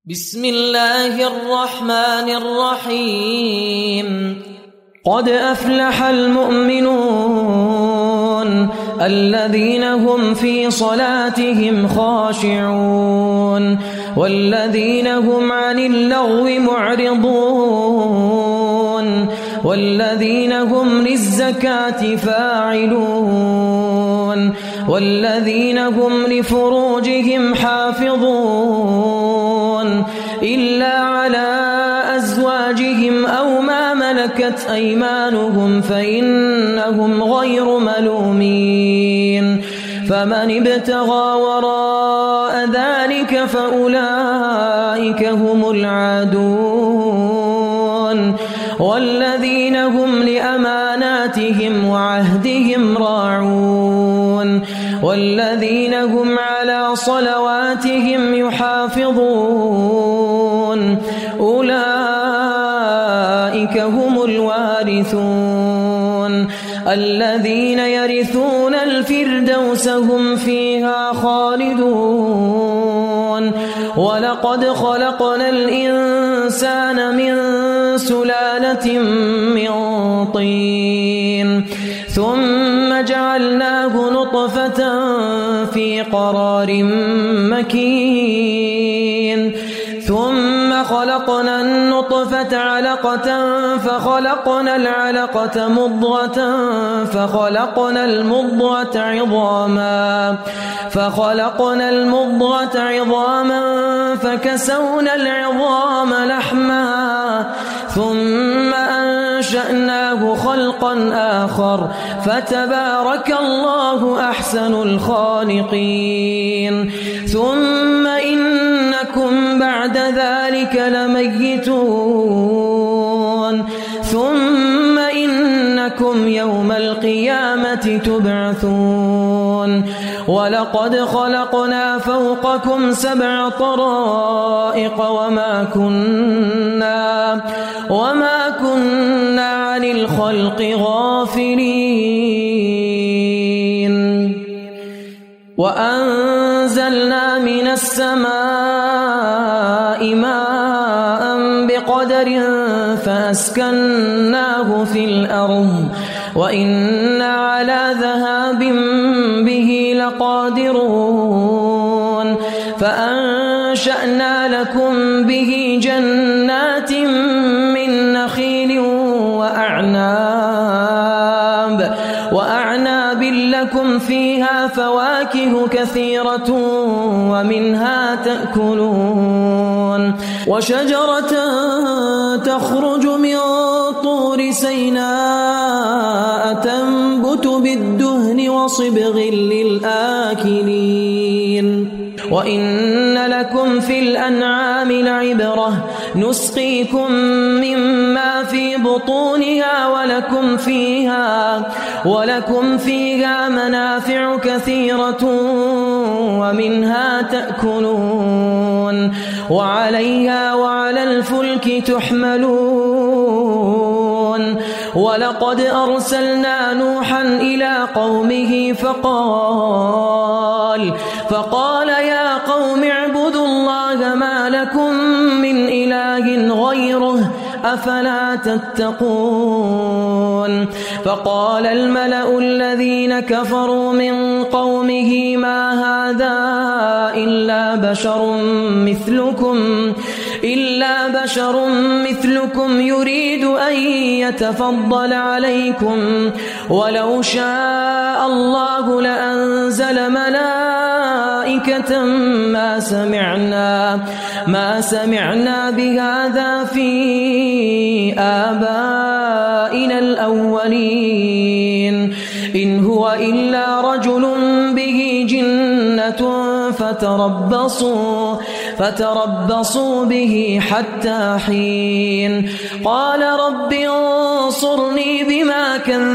بسم الله الرحمن الرحيم قد أفلح المؤمنون الذين هم في صلاتهم خاشعون والذين هم عن اللغو معرضون والذين هم للزكاة فاعلون والذين هم لفروجهم حافظون إلا على أزواجهم أو ما ملكت أيمانهم فإنهم غير ملومين فمن ابتغى وراء ذلك فأولئك هم العادون والذين هم لأماناتهم وعهدهم راعون والذين هم على صلواتهم يحافظون أولئك هم الوارثون الذين يرثون الفردوس هم فيها خالدون ولقد خلقنا الإنسان من سلالة من طين ثم جعلناه نطفة في قرار مكين ثم خلقنا النطفة علقة فخلقنا العلقة مضغة فخلقنا المضغة عظاما فكسونا العظام لحما ثم أنشأناه خلقا آخر فتبارك الله أحسن الخالقين ثم إنكم بعد ذلك لميتون ثم إنكم يوم القيامة تبعثون ولقد خلقنا فوقكم 7 طرائق وما كنا عن الخلق غافلين وأنزلنا من السماء ماء بقدر فأسكناه في الأرض وإنا على ذهاب به لقادرون فأنشأنا لكم به جنات من نخيل وأعناب لكم فيها فواكه كثيرة ومنها تأكلون وشجرة تخرج من طور سيناء تنبت بالدهن وصبغ للآكلين وإن لكم في الأنعام لعبرة نسقيكم مما في بطونها ولكم فيها منافع كثيرة ومنها تأكلون وعليها وعلى الفلك تحملون ولقد أرسلنا نوحا إلى قومه فقال يا قوم اعبدوا الله ما لكم من إله غيره أفلا تتقون فقال الملأ الذين كفروا من قومه ما هذا إلا بشر مثلكم يريد أن يتفضل عليكم ولو شاء الله لأنزل ملائكة ما سمعنا بهذا في آبائنا الأولين إن هو إلا رجل به جنة فتربصوا به حتى حين قال رب انصرني بما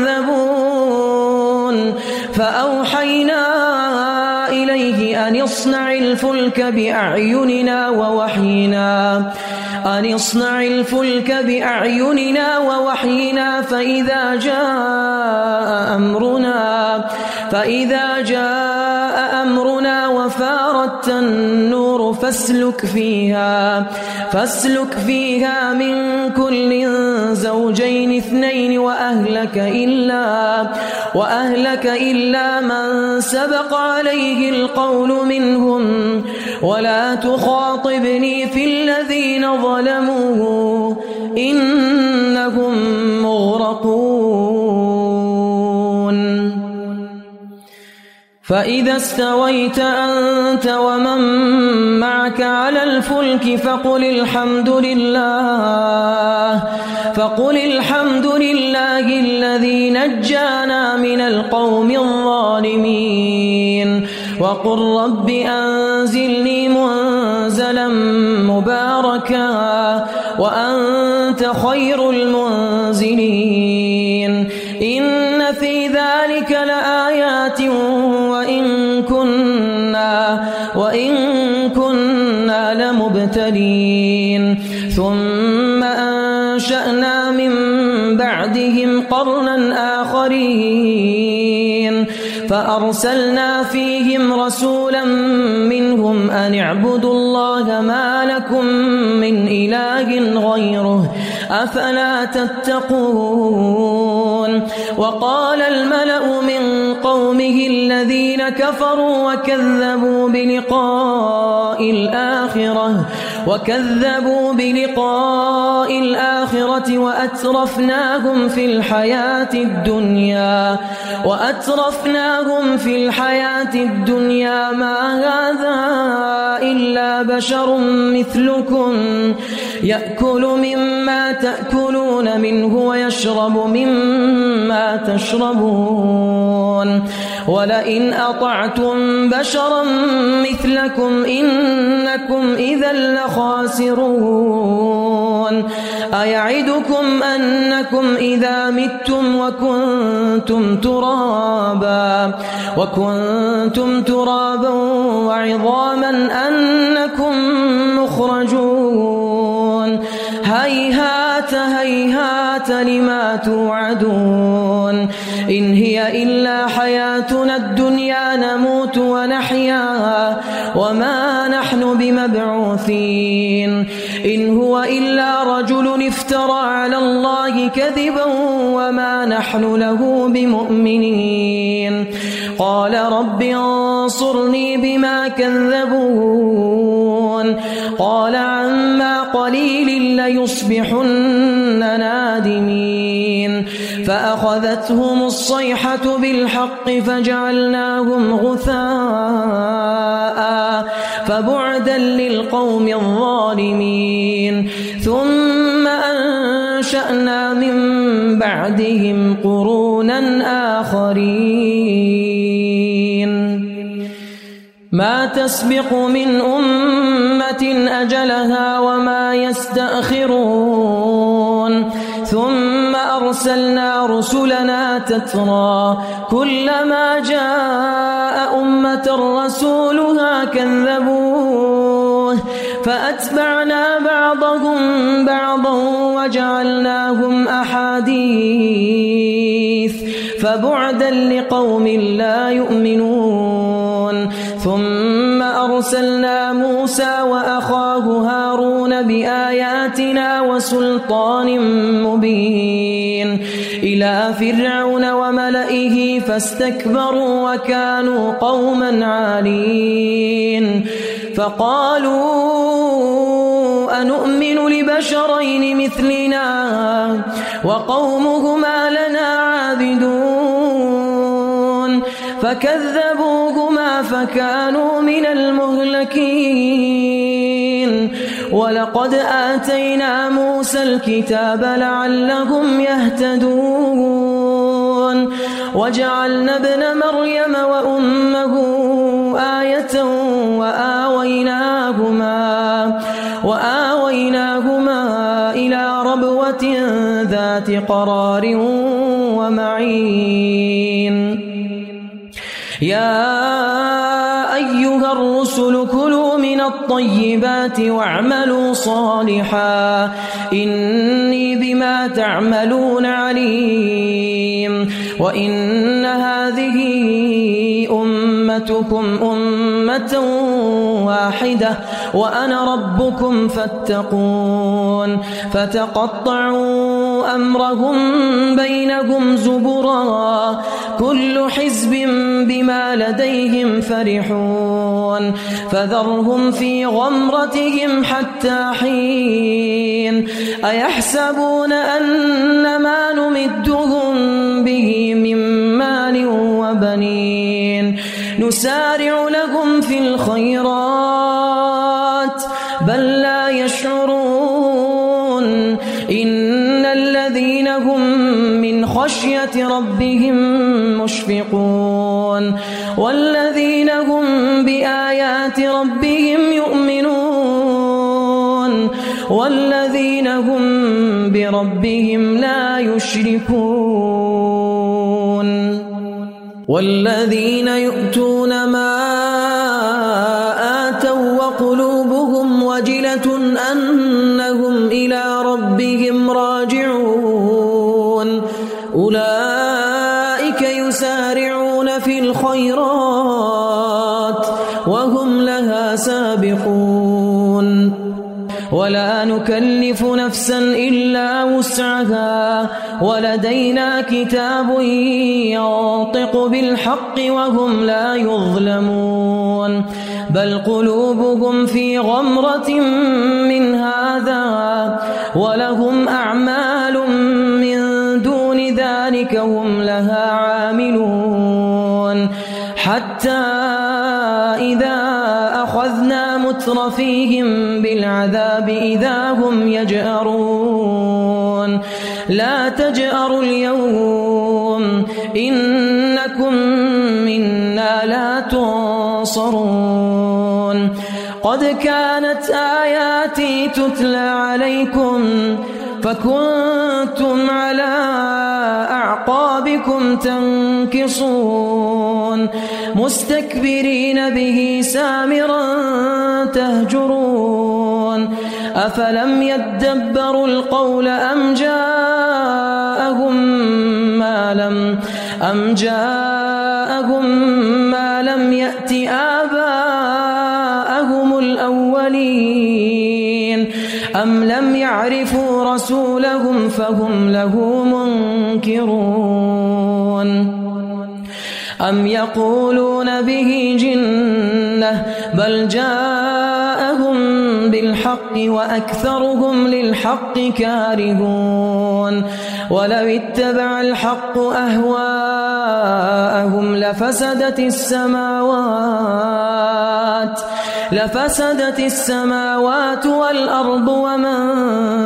كذبون فأوحينا إليه أن اصنع الفلك بأعيننا ووحينا فإذا جاء أمرنا وفارت النور الزبر فاسلك فيها من كل زوجين اثنين وأهلك إلا من سبق عليه القول منهم ولا تخاطبني في الذين ظلموا إنهم مغرقون فإذا استويت أنت ومن معك على الفلك فقل الحمد لله الذي نجانا من القوم الظالمين وقل رب أنزلني منزلا مباركا وأنت خير المنزلين إن في ذلك لآيات وإن كنا لمبتلين ثم أنشأنا من بعدهم قرنا آخرين فأرسلنا فيهم رسولا منهم أن اعبدوا الله ما لكم من إله غيره أفلا تتقون وقال الملأ من قومه الذين كفروا وكذبوا بلقاء الآخرة وأترفناهم في الحياة الدنيا ما هذا إلا بشر مثلكم يأكل مما تأكلون منه ويشرب مما تشربون ولئن أطعتم بشرا مثلكم إنكم إذا لخاسرون أيعدكم أنكم إذا متم وكنتم ترابا وعظاما أنكم مخرجون هيهات هيهات لما توعدون إن هي إلا حياتنا الدنيا نموت ونحيا وما نحن بمبعوثين إن هو إلا رجل افترى على الله كذبا وما نحن له بمؤمنين قال رب انصرني بما كذبون قال عما قليل ليصبحن نادمين فأخذتهم الصيحة بالحق فجعلناهم غثاء فبعدا للقوم الظالمين ثم أنشأنا من بعدهم قرونا آخرين ما تسبق من أمة أجلها وما يستأخرون ثم أرسلنا رسلنا تترى كلما جاء أمة رسولها كذبوه فأتبعنا بعضهم بعضا وجعلناهم أحاديث فبعدا لقوم لا يؤمنون ثم أرسلنا موسى وأخاه هارون بآياتنا وسلطان مبين إلى فرعون وملئه فاستكبروا وكانوا قوما عالين فقالوا أنؤمن لبشرين مثلنا وقومهما لنا عابدون فكذبوهما فكانوا من المهلكين ولقد آتينا موسى الكتاب لعلهم يهتدون وجعلنا ابن مريم وأمه آية وآويناهما إلى ربوة ذات قرار ومعين يا أيها الرسل كلوا من الطيبات واعملوا صالحا إني بما تعملون عليم وإن هذه أمتكم أمة واحدة وأنا ربكم فاتقون فتقطعوا أمرهم بينهم زبرا كل حزب بما لديهم فرحون فذرهم في غمرتهم حتى حين أيحسبون أن ما نمدهم به من مال وبنين نسارع لهم في الخيرات بل لا يشعرون إن الذين هم من خشية ربهم مشفقون والذين هم بآيات ربهم يؤمنون والذين هم بربهم لا يشركون والذين يؤتون ما آتوا وقلوبهم وجلة أنهم إلى ربهم راجعون أولئك يسارعون في الخيرات وهم لها سابقون ولا نكلف نفسا إلا وسعها ولدينا كتاب ينطق بالحق وهم لا يظلمون بل قلوبهم في غمرة من هذا ولهم أعمال من دون ذلك هم لها عاملون حتى إذا أخذنا مترفيهم بالعذاب إذا هم يجأرون لا تجأروا اليوم إنكم منا لا تنصرون قد كانت آياتي تتلى عليكم فكنتم على أعقابكم تنكصون مستكبرين به سامرا تهجرون أفلم يدبروا القول أم جاءهم ما لم يأت آباءهم الأولين أم لم يعرفوا رسولهم فهم له منكرون أم يقولون به جنة بل جاءهم بالحق وأكثرهم للحق كارهون ولو اتبع الحق أهواءهم لفسدت السماوات والأرض ومن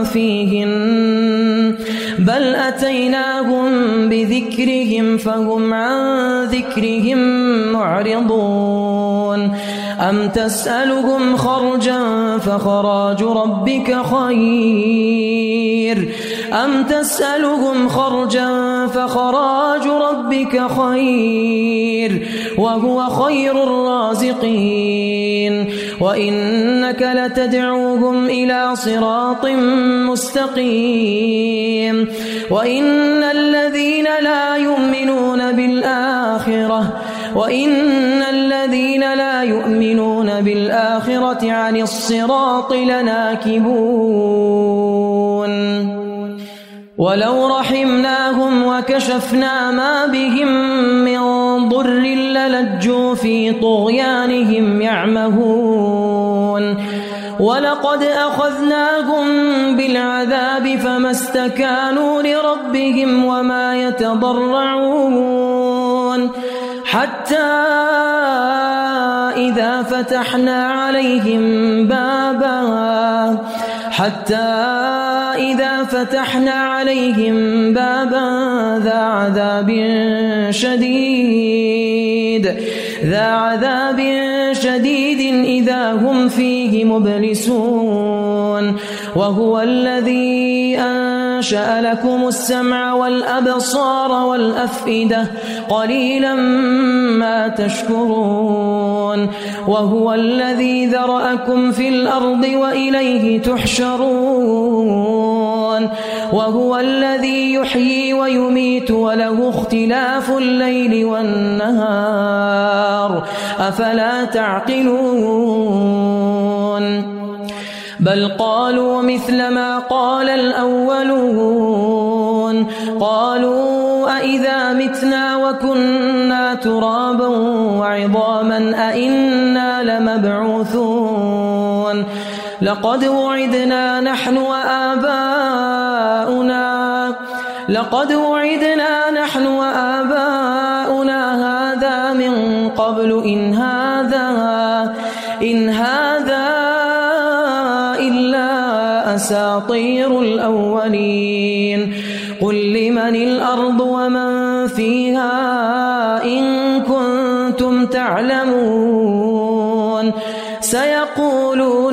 فيهن بل أتيناهم بذكرهم فهم عن ذكرهم معرضون أم تسألهم خرجا فخراج ربك خير وهو خير الرازقين وإنك لتدعوهم إلى صراط مستقيم وإن الذين لا يؤمنون بالآخرة عن الصراط لناكبون ولو رحمناهم وكشفنا ما بهم من ضر للجوا في طغيانهم يعمهون ولقد أخذناهم بالعذاب فما استكانوا لربهم وما يتضرعون حتى إذا فتحنا عليهم بابا ذا عذاب شديد إذا هم فيه مبلسون وهو الذي أنشأ لكم السمع والأبصار والأفئدة قليلا ما تشكرون وهو الذي ذرأكم في الأرض وإليه تحشرون وهو الذي يحيي ويميت وله اختلاف الليل والنهار أفلا تعقلون بل قالوا مثل ما قال الأولون قالوا أئذا متنا وكنا ترابا وعظاما أئنا لمبعوثون لقد وعدنا نحن وآباؤنا هذا من قبل إن هذا إلا أساطير الأولين قل لمن الأرض ومن فيها إن كنتم تعلمون سيقولون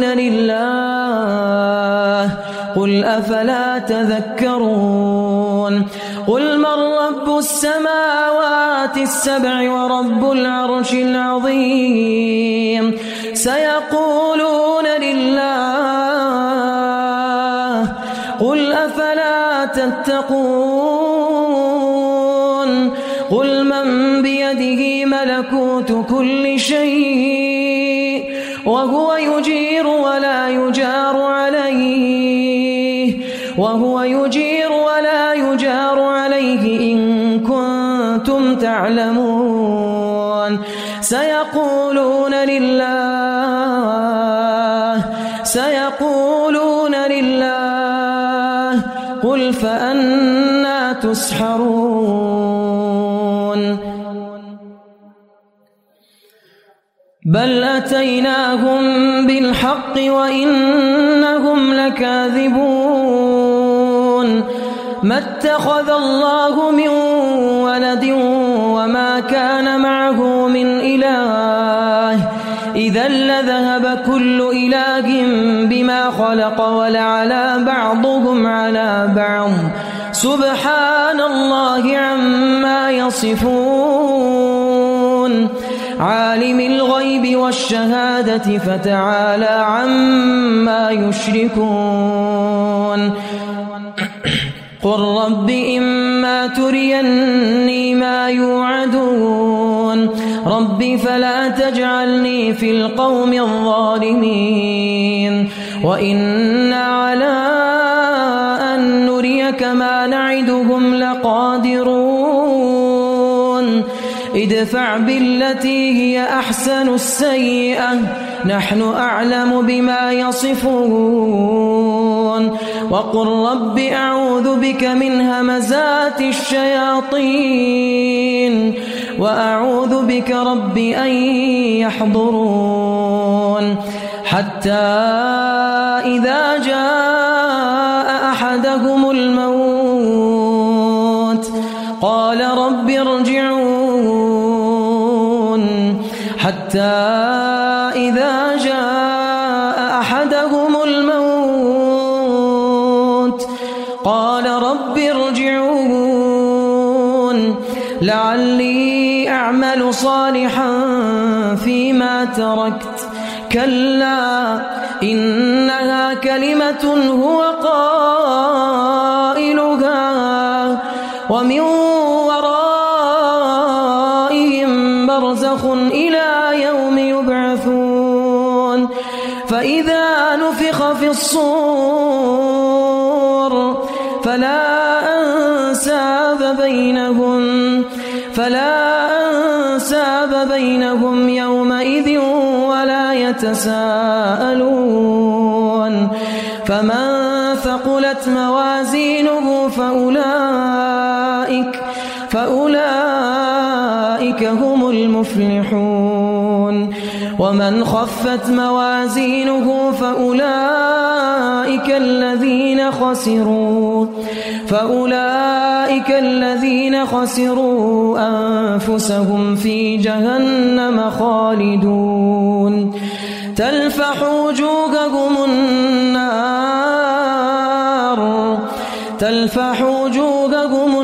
لله قل أفلا تذكرون قل من رب السماوات السبع ورب العرش العظيم سيقولون لله قل أفلا تتقون قل من بيده ملكوت كل شيء وهو يجير ولا يجار عليه إن كنتم تعلمون سيقولون لله قل فأنى تسحرون بل أتيناهم بالحق وإنهم لكاذبون ما اتخذ الله من ولد وما كان معه من إله إذا لذهب كل إله بما خلق ولعلى بعضهم على بعض سبحان الله عما يصفون عالم الغيب والشهادة فتعالى عما يشركون قل رب إما تريني ما يوعدون رب فلا تجعلني في القوم الظالمين وإنا على أن نريك ما نعدهم لقادرون ادفع بالتي هي أحسن السيئة نحن أعلم بما يصفون وقل رب أعوذ بك من همزات الشياطين وأعوذ بك رب أن يحضرون حتى إذا جاء أحدهم الموت قال رب ارجعون حتى إذا جاء أحدهم الموت قال رب ارجعون لعلي أعمل صالحا فيما تركت كلا إنها كلمة هو قائلها ومن ورائهم برزخ إلى يوم يبعثون فإذا نفخ في الصور فلا أنساب بينهم يومئذ ولا يتساءلون فمن ثقلت موازينه فأولئك هم المفلحون ومن خفت موازينه فأولئك الذين خسروا أنفسهم في جهنم خالدون تلفح وجوههم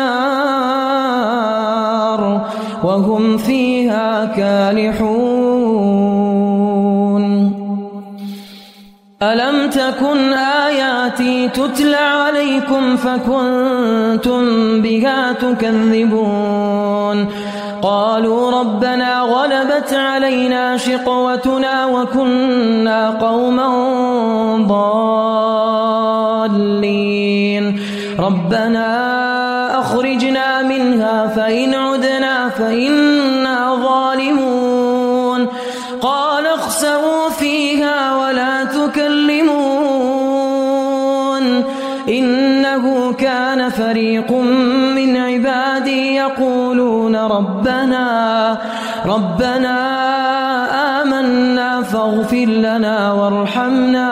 النار وهم فيها كالحون ألم تكن آياتي تتلى عليكم فكنتم بها تكذبون قالوا ربنا غلبت علينا شقوتنا وكنا قوما ضالين ربنا أخرجنا منها فإن عدنا فإنا ظالمون قال اخسئوا فيها ولا تكلمون إنه كان فريق من عبادي يقولون ربنا آمنا فاغفر لنا وارحمنا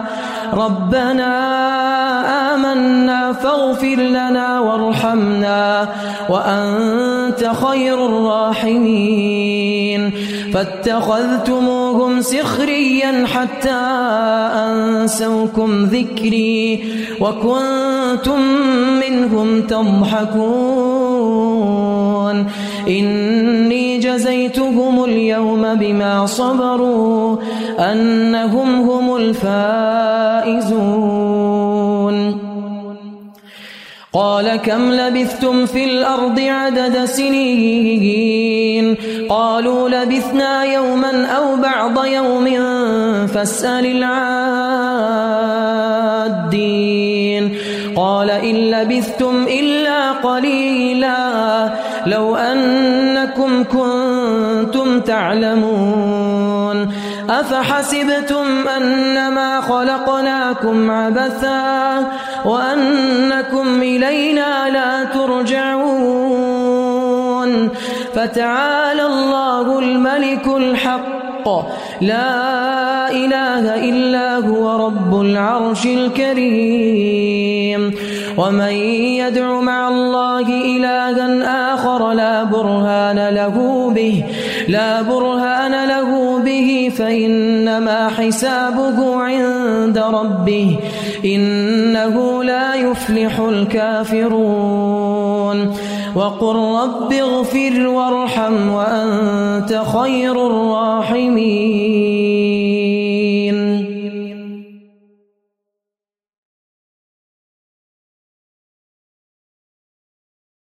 وأنت خير الراحمين فاتخذتموهم سخريا حتى أنسوكم ذكري وكنتم منهم تضحكون إني جزيتهم اليوم بما صبروا أنهم هم الفائزون قال كم لبثتم في الأرض عدد سنين قالوا لبثنا يوما أو بعض يوم فاسأل العادين قال إن لبثتم إلا قليلا لو أنكم كنتم تعلمون أفحسبتم أنما خلقناكم عبثا وأنكم إلينا لا ترجعون فتعالى الله الملك الحق لا إله إلا هو رب العرش الكريم ومن يدع مع الله إلها آخر لا برهان له به فإنما حسابه عند ربه إنه لا يفلح الكافرون وقل رب اغفر وارحم وأنت خير الراحمين